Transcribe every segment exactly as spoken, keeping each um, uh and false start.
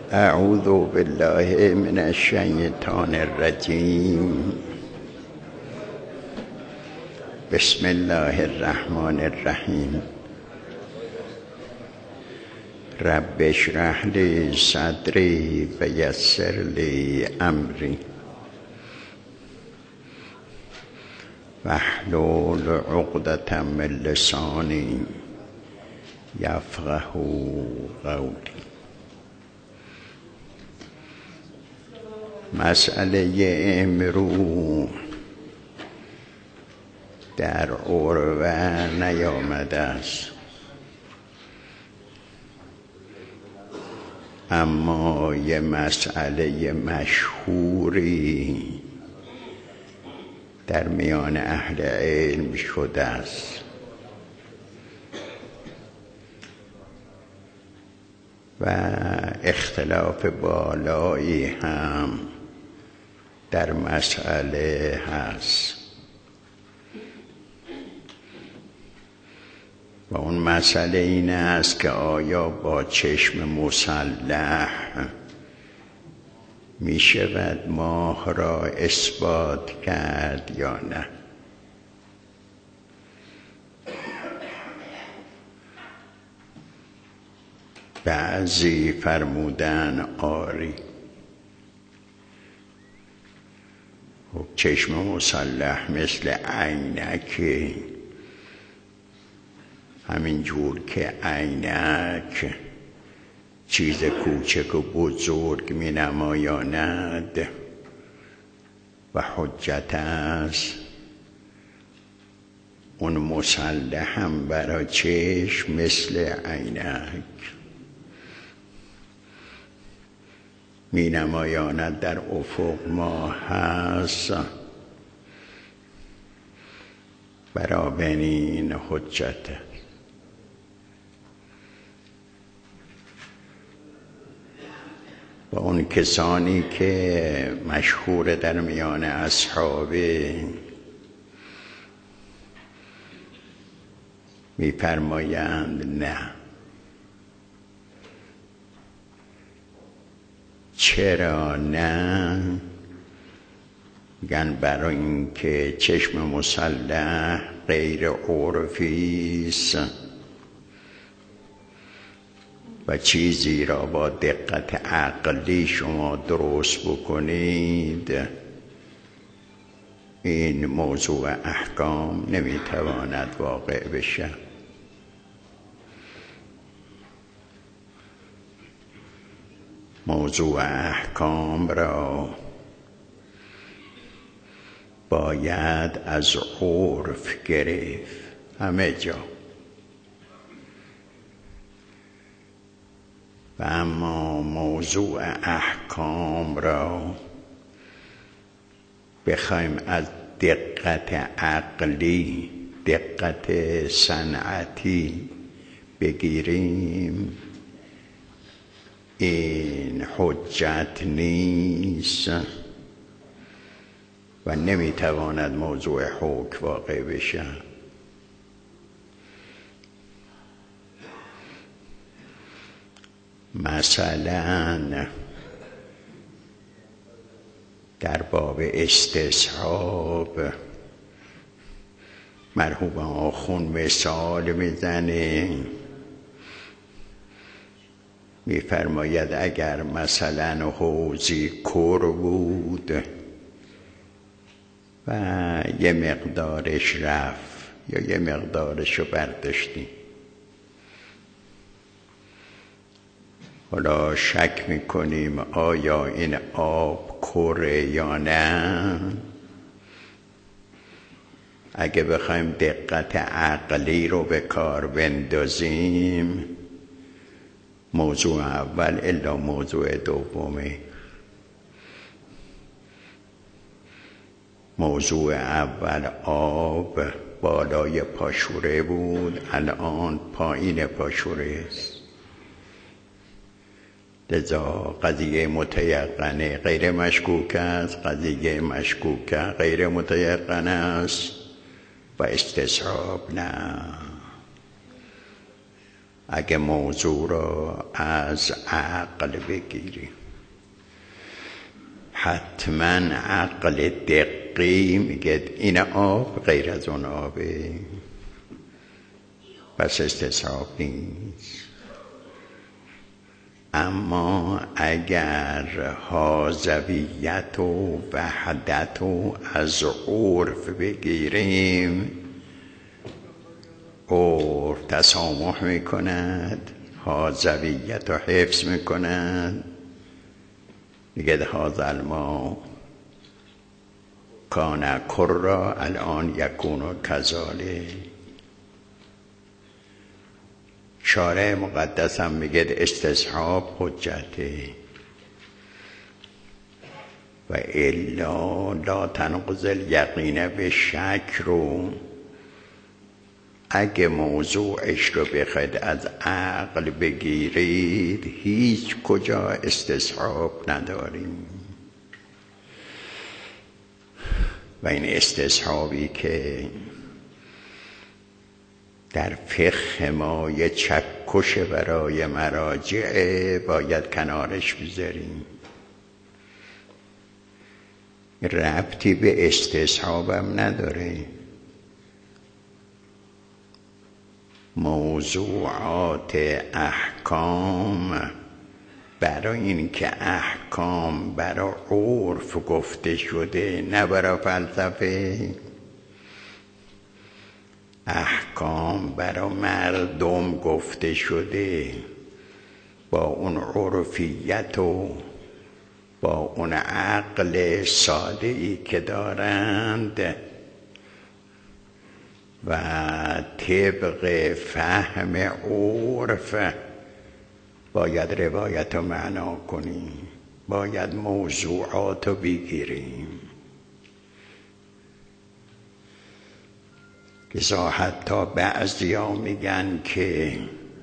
اعوذ بالله من الشیطان الرجیم. بسم الله الرحمن الرحیم. رب اشرح لی صدری و یسر لی امری واحلل عقدة من لسانی یفقهوا قولی. مسئله امرو در عروه نیامده است، اما یه مسئله مشهوری در میان اهل علم شده است و اختلاف بالایی هم در مسئله هست و اون مسئله این است که آیا با چشم مسلح می شود ماه را اثبات کرد یا نه؟ بعضی فرمودن آری. چشم مسلح مثل عینک، همین جور که عینک چیز کوچک و بزرگ می نمایاند و حجت است، اون مسلح هم برای چشم مثل عینک می نمایاند در افق ما هست، بنابراین حجت. و اون کسانی که مشهور در میان اصحاب می فرمایند نه. چرا نه؟ میگن برای اینکه چشم مسلح غیر عرفی است و چیزی را با دقت عقلی شما درست بکنید، این موضوع احکام نمیتواند واقع بشه. موضوع احکام را باید از عرف گرفت همه جا، و اما موضوع احکام را بخوایم از دقت عقلی، دقت صنعتی بگیریم، این حجت نیست و نمیتواند موضوع حکم واقع بشه. مثلا در باب استصحاب مرحوم آخوند مثال میزنه، میفرماید اگر مثلا حوضی کر بود و یه مقدارش رفت یا یه مقدارش رو برداشتیم، حالا شک میکنیم آیا این آب کره یا نه. اگه بخوایم دقت عقلی رو به کار بندازیم، موضوع اول الا موضوع دومه. موضوع اول آب بالای پاشوره بود، الان پایین پاشوره است، لذا قضیه متیقنه غیر مشکوک است، قضیه مشکوک غیر متیقنه است و استصحاب نه. اگه موضوع را از عقل بگیری. حتما عقل دقیق میگه این آب غیر از اون آبه، پس استصحاب نیست. اما اگر حاذویت و وحدت و از عرف بگیریم، عرف تسامح میکند، حاذویت رو حفظ میکند. میگه هذا الماء کان کرا الان یکون کذالک. شارع مقدس هم میگه استصحاب حجته و الا لا تنقض الیقین به شک رو اگه موضوعش رو بخواید از عقل بگیرید هیچ کجا استصحاب نداریم. و این استصحابی که در فقه ما یه چکش برای مراجع باید کنارش بذاریم. ربطی به استصحابم نداره. موضوعات احکام برای این که احکام برای عرف گفته شده نه برای فلسفه، احکام برای مردم گفته شده با اون عرفیت و با اون عقل ساده‌ای که دارند و طبق فهم عرف باید روایت رو معنا کنیم، باید موضوعات رو بگیریم. که حتی بعضی ها میگن که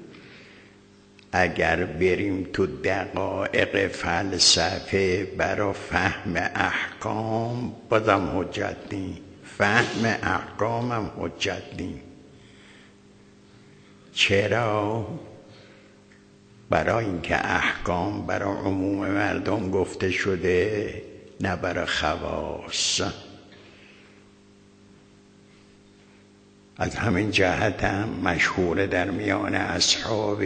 اگر بریم تو دقایق فلسفه برای فهم احکام بازم حجت نی، فهم احکام هم حجت نی. چرا؟ برای اینکه احکام برای عموم مردم گفته شده نه برای خواص. از همین جهت هم مشهور در میان اصحاب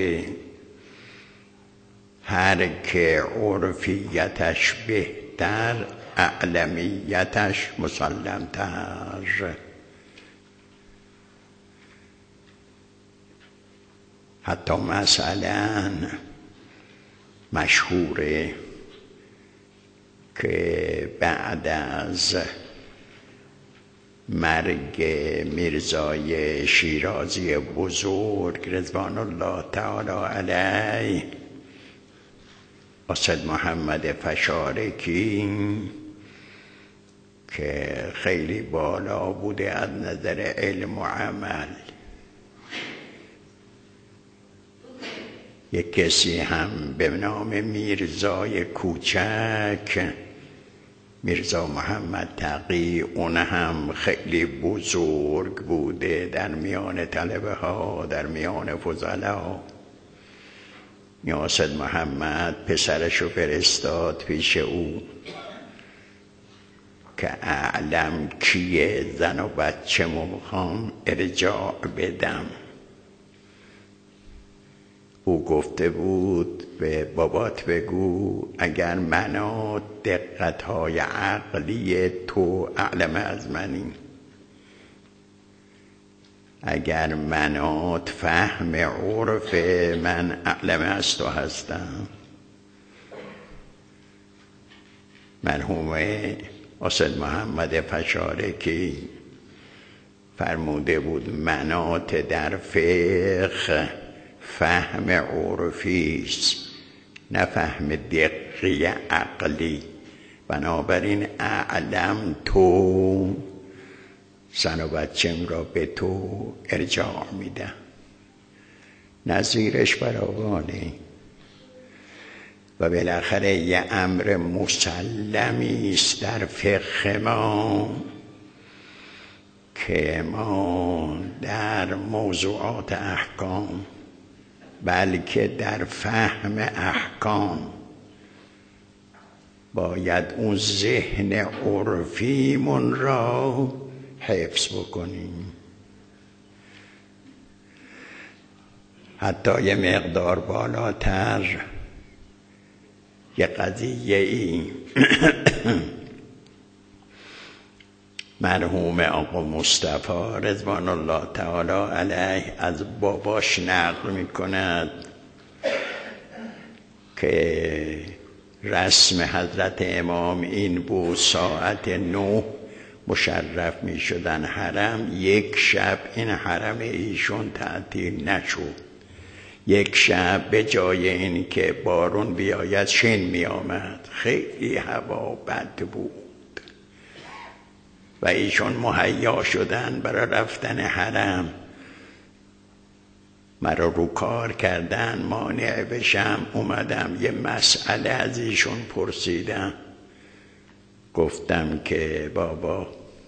هر که عرفیتش بهتر اعلمیتش مسلمتر. حتی مثلا مشهوره که بعد از مرگ میرزای شیرازی بزرگ رضوان الله تعالی علیه، اسد محمد فشارکی که خیلی بالا بوده از نظر علم و عمل، یک کسی هم به نام میرزای کوچک، میرزا محمد تقی، اون هم خیلی بزرگ بوده در میان طلبه ها، در میان فضلا. اسد محمد پسرشو فرستاد پیش او که اعلم کیه، زن و بچه میخوام ارجاع بدم. او گفته بود به بابات بگو اگر منو دقتهای عقلی تو اعلم از منی، اگر منات فهم عرف من اعلم از تو هستم. مرحوم اسد محمد فشارکی فرموده بود منات در فقه فهم عرفیست نه فهم دقی عقلی. بنابراین اعلم تو، زن و بچم را به تو ارجاع میدم. نظیرش فراوانه و بالاخره یه امر مسلمی است در فقه ما که ما در موضوعات احکام بلکه در فهم احکام باید اون ذهن عرفیمون را حفظ بکنیم. حتی یه مقدار بالاتر یه قضیه ای مرحوم آقا مصطفی رضوان الله تعالی علیه از باباش نقل میکند که رسم حضرت امام این بود ساعت نه مشرف می شدن حرم. یک شب این حرم ایشون تعطیل نشد. یک شب به جای این که بارون بیاید شن می آمد، خیلی هوا بد بود و ایشون مهیا شدن برای رفتن حرم. مرا رو کار کردن مانع بشم، اومدم یه مسئله از ایشون پرسیدم. گفتم که بابا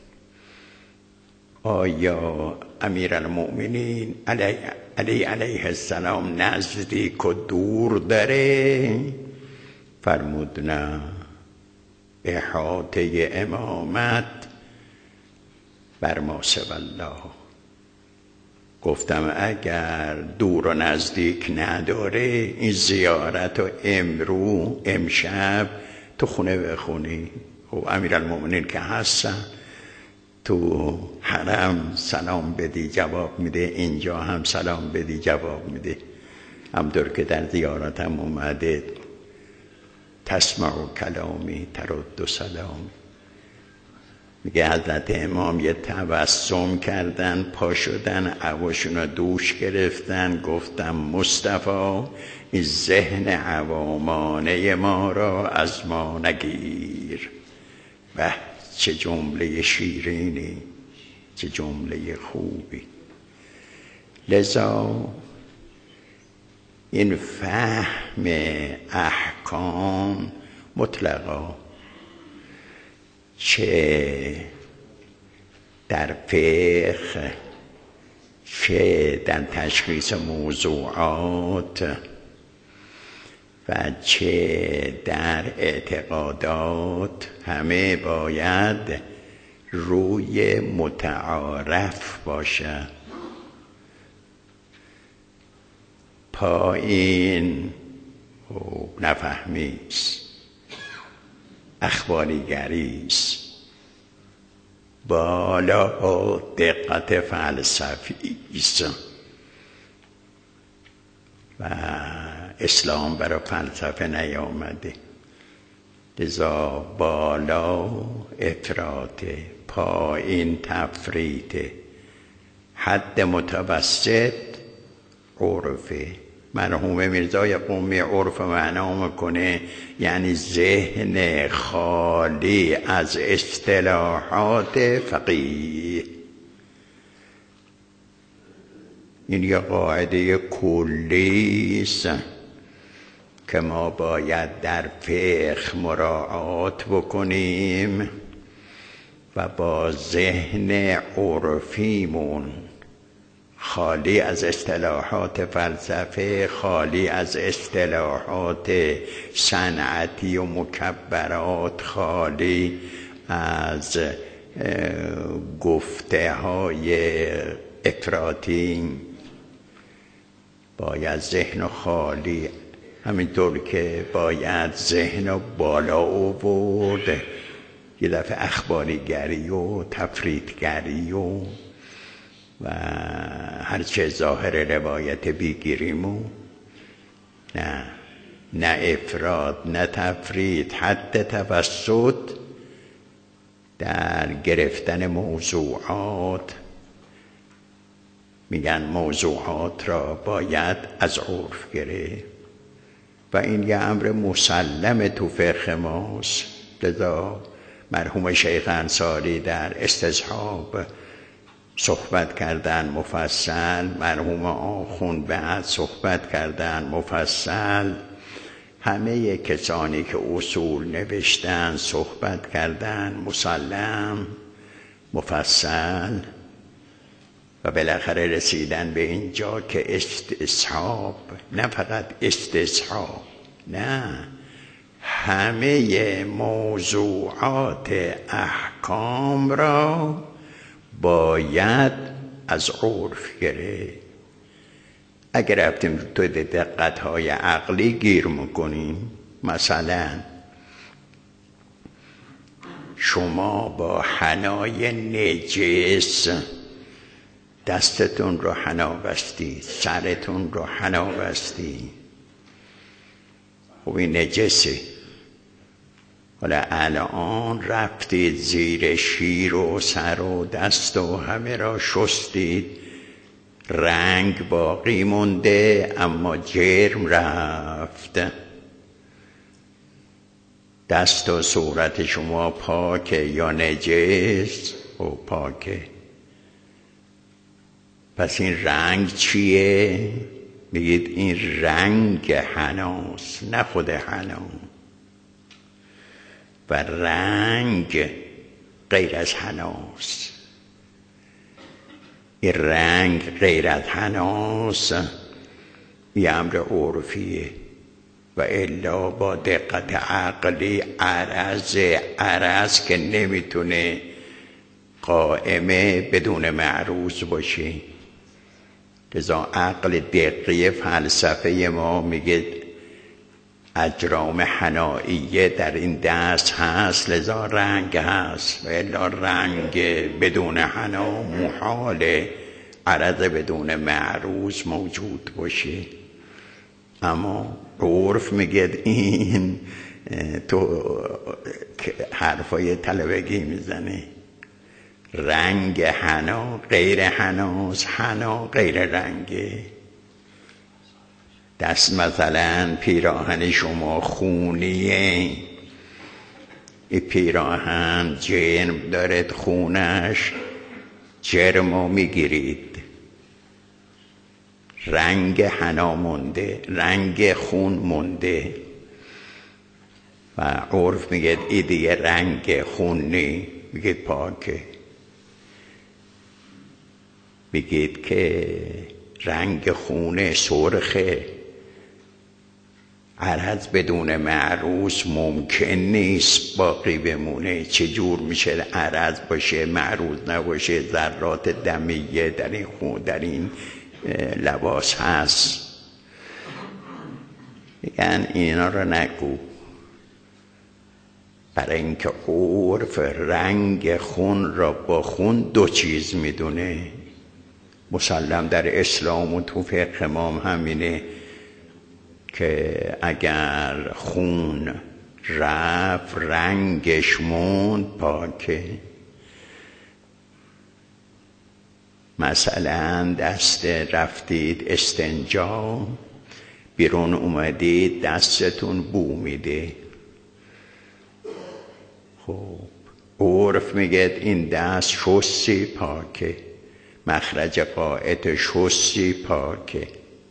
آیا امیرالمؤمنین علی علی علیه السلام نزدیک و دور داره؟ فرمود نه، احاطه امامت بر ما سوی الله. گفتم اگر دور و نزدیک نداره این زیارت و امرو امشب تو خونه بخونی. خب امیرالمؤمنین که هستن تو حرم سلام بدی جواب میده، اینجا هم سلام بدی جواب میده. همطور که در زیارتم اومده تسمع کلامی ترد سلامی. میگه حضرت امام یه تبسم کردن، پا شدن، عواشون رو دوش گرفتن. گفتم مصطفی این ذهن عوامانه ما را از ما نگیر. به چه جمله شیرینی، چه جمله خوبی. لذا این فهم احکام مطلقا چه در فقه چه در تشخیص موضوعات و چه در اعتقادات همه باید روی متعارف باشد. پایین نفهمیست، اخباریگریست، بالا دقت فلسفیست و اسلام برای فلسفه نیامده. لذا بالا افراطه، پایین تفریطه، حد متوسط عرفه. مرحوم میرزای قمی عرف معنا میکنه یعنی ذهن خالی از اصطلاحات فقیه. این یه قاعده کلی است که ما باید در فقه مراعات بکنیم و با ذهن عرفیمون خالی از اصطلاحات فلسفه، خالی از اصطلاحات صنعتی و مکبرات، خالی از گفته های افراطی، باید ذهن خالی. همینطور که باید ذهن بالا آورد، یه دفعه اخباریگری و تفریطگری و و هرچه ظاهر روایت بگیریم و نه نه افراد نه تفرید، حد توسط در گرفتن موضوعات. میگن موضوعات را باید از عرف گرفت و این یه امر مسلم تو فقه ماست. لذا مرحوم شیخ انصاری در استصحاب صحبت کردن مفصل، مرحوم آخوند بعد صحبت کردن مفصل، همه کسانی که اصول نوشتن صحبت کردن مسلم مفصل. و بالاخره رسیدن به اینجا که استصحاب، نه فقط استصحاب، نه، همه موضوعات احکام را باید از عرف گرفت. اگر رفتیم تو دقت‌های عقلی گیر میکنیم، مثلا شما با حنای نجس دستتون رو حنا بستی، سرتون رو حنا بستی، خب این نجسه. حالا الان رفتید زیر شیر و سر و دست و همه را شستید، رنگ باقی مونده اما جرم رفت. دست و صورت شما پاکه یا نجس؟ و پاکه. پس این رنگ چیه؟ بگید این رنگ حناست، نه خود حنا. و رنگ غیر از حناست. این رنگ غیر از حناست، یه امر عرفیه. و الا با دقت عقلی عرض عرض که نمیتونه قائمه بدون معروض باشه. لذا عقل دقیق فلسفه ما میگه اجرام حنائیه در این دست هست، لذا رنگ هست. و الا رنگ بدون حنا محاله عرض بدون معروض موجود باشه. اما عرف میگه این تو حرفای طلبگی میزنه. رنگ حنا غیر حناست، حنا غیر رنگه. دست مثلا پیراهن شما خونیه، این پیراهن جرم دارد، خونش جرمو میگیرید، رنگ حنا مونده، رنگ خون مونده. و عرف میگه این دیگه رنگ خون نی، میگه پاکه. بگید که رنگ خونه سرخه، عرض بدون معروض ممکن نیست باقی بمونه. چجور میشه عرض باشه معروض نباشه؟ ذرات دمیه در این خون، در این لباس هست. میگن اینا رو نگو، برای اینکه عرف رنگ خون را با خون دو چیز میدونه. مسلم در اسلام و تو فقه ما همینه که اگر خون رفت رنگش موند پاکه. مثلا دست رفتید استنجا، بیرون اومدید دستتون بو میده، خب عرف میگه این دست شستی پاکه، مخرج قائط شستی پاکه.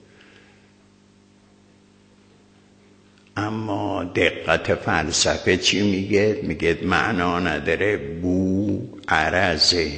اما دقت فلسفه چی میگه؟ میگه معنا نداره، بو عرضه،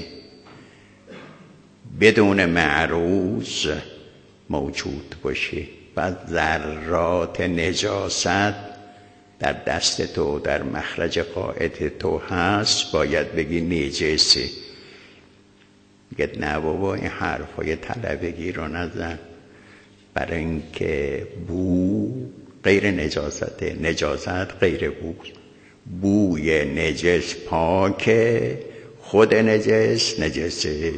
بدون معروض موجود باشه. و ذرات نجاست در دست تو، در مخرج قائط تو هست، باید بگی نجسه. میگه نه بابا این حرفای طلبگی رو نزن، برای اینکه بو غیر نجاسته، نجاست غیر بو. بوی نجس پاکه، خود نجس نجسه.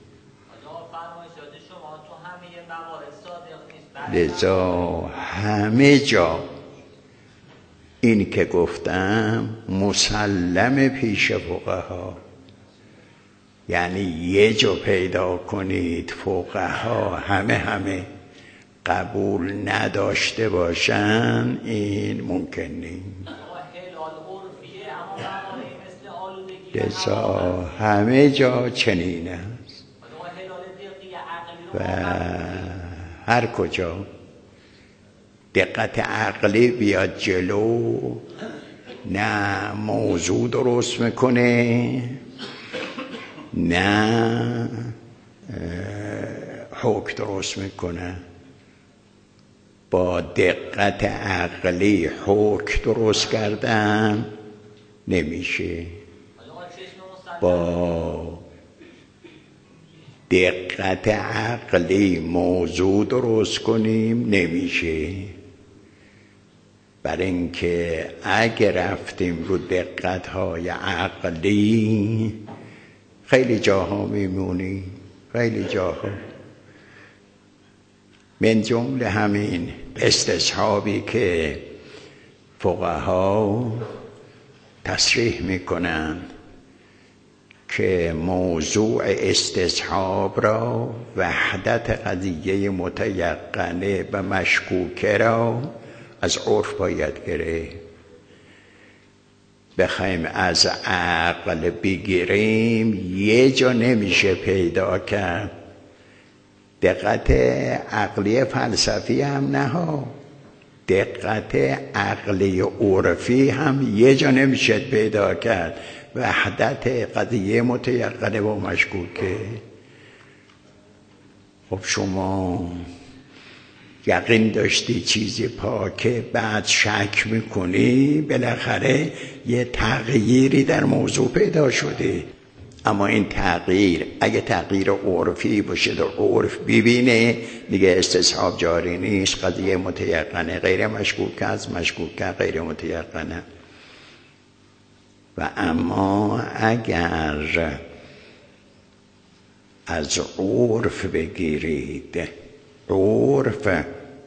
لذا همه جا این که گفتم مسلم پیش فقها، یعنی یه جا پیدا کنید فقها همه همه قبول نداشته باشن، این ممکن نیست. لذا همه جا چنین است و هر کجا دقت عقلی بیاد جلو، نه موضوع درست میکنه نه حکم درست میکنن، با دقت عقلی حکم درست کردن نمیشه. با دقت عقلی موضوع درست کنیم نمیشه. برای اینکه اگه رفتیم رو دقت‌های عقلی خیلی جاها میمونیم، خیلی جاها. من جمله همین استصحابی که فقها تصریح میکنن که موضوع استصحاب را وحدت قضیه متیقنه و مشکوکه را از عرف باید گرفت. بخوایم از عقل بگیریم یه جا نمیشه پیدا کرد. دقت عقلی فلسفی هم نه ها، دقت عقلی عرفی هم یه جا نمیشه پیدا کرد. وحدت قضیه متیقنه و مشکوکه. خب شما یقین داشتی چیزی پاکه، بعد شک میکنی، بالاخره یه تغییری در موضوع پیدا شده. اما این تغییر اگه تغییر عرفی باشه در عرف ببینه دیگه استصحاب جاری نیست. قضیه متیقنه غیر مشکوک است، مشکوک غیر متیقنه. و اما اگر از عرف بگیرید، عرف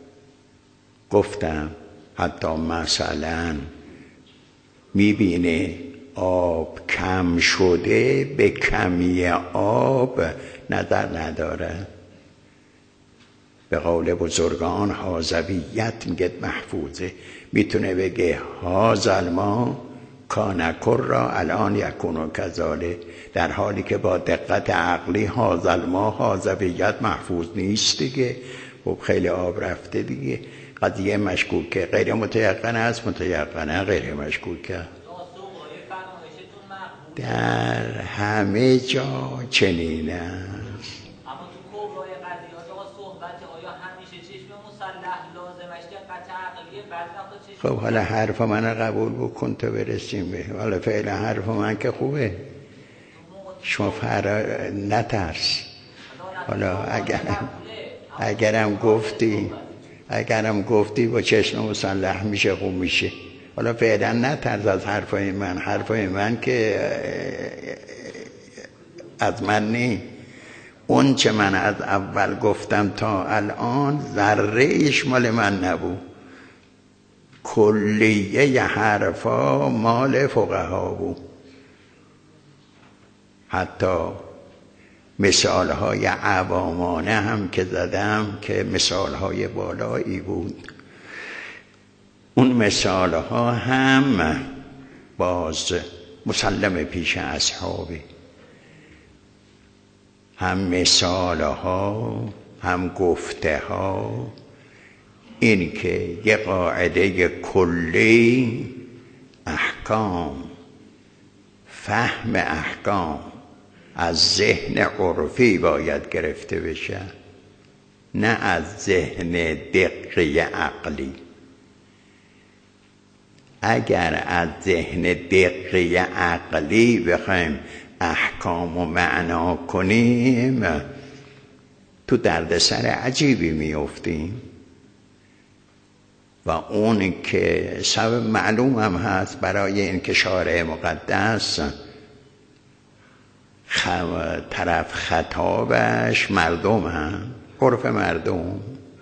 گفتم حتی مثلا میبینه آب کم شده، به کمی آب نظر نداره. به قول بزرگان حاذویت میگه محفوظه، میتونه بگه هذا الماء کان کرا الان یکون کذالک، در حالی که با دقت عقلی هذا الماء حاذویت محفوظ نیست دیگه. خب خیلی آب رفته دیگه. قضیه مشکوکه، غیر متیقنه است، متیقنه غیر مشکوکه. در همه جا چنین است. اما تو کبرای قضیات آقا صحبت آیا همیشه چشم مسلح لازمش دقت عقلیه؟ بعضی وقتا چشم. خب حالا حرف من قبول بکن تا برسیم به. حالا فعلا حرف من که خوبه، شما فرا نترس. حالا اگرم اگرم گفتی اگرم گفتی با چشم مسلح میشه، خوب میشه. حالا فعلا نترس از حرفای من. حرفای من که از من نی. اون چه من از اول گفتم تا الان ذره ایش مال من نبود. کلیه حرفا مال فقها بود. حتی مثالهای عوامانه هم که زدم که مثالهای بالایی بود. اون مثالها هم باز مسلم پیش اصحابی، هم مثالها هم گفته ها. این که یه قاعده کلی احکام، فهم احکام از ذهن عرفی باید گرفته بشه، نه از ذهن دقیق عقلی. اگر از ذهن دقیق عقلی بخوایم احکام و معنا کنیم تو دردسر عجیبی میافتیم. و اون که سبب معلوم هم هست برای این که شارع مقدس طرف خطابش مردم هم، عرف مردم.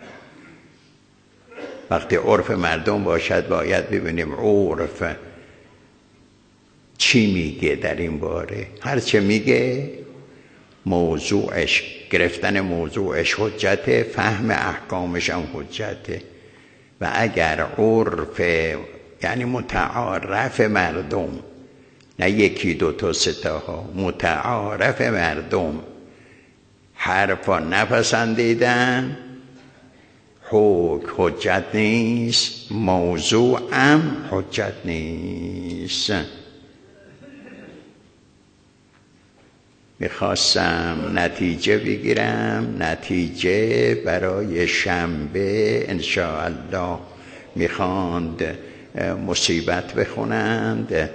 وقتی عرف مردم باشد باید ببینیم عرف چی میگه در این باره. هر چه میگه موضوعش، گرفتن موضوعش حجته، فهم احکامش هم حجته. و اگر عرف یعنی متعارف مردم، نه یکی دو تا سه تا ها، متعارف مردم حرفا نپسندیدن، حکم حجت نیست، موضوع هم حجت نیست. میخواستم نتیجه بگیرم، نتیجه برای شنبه انشاءالله میخواند مصیبت بخونند.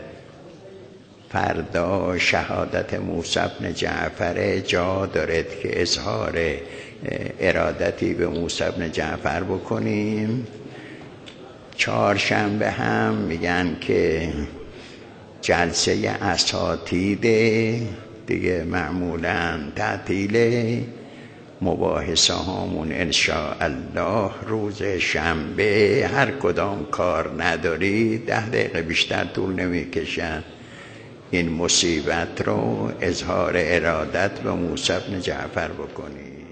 فردا شهادت موسی بن جعفر، جا دارد که اظهار ارادتی به موسی بن جعفر بکنیم. چهارشنبه هم میگن که جلسه اساتیده دیگه، معمولا تعطیله. مباحثه هامون انشاءالله روز شنبه، هر کدام کار نداری ده دقیقه بیشتر طول نمیکشن، این مصیبت رو اظهار ارادت به موسی بن جعفر بکنی.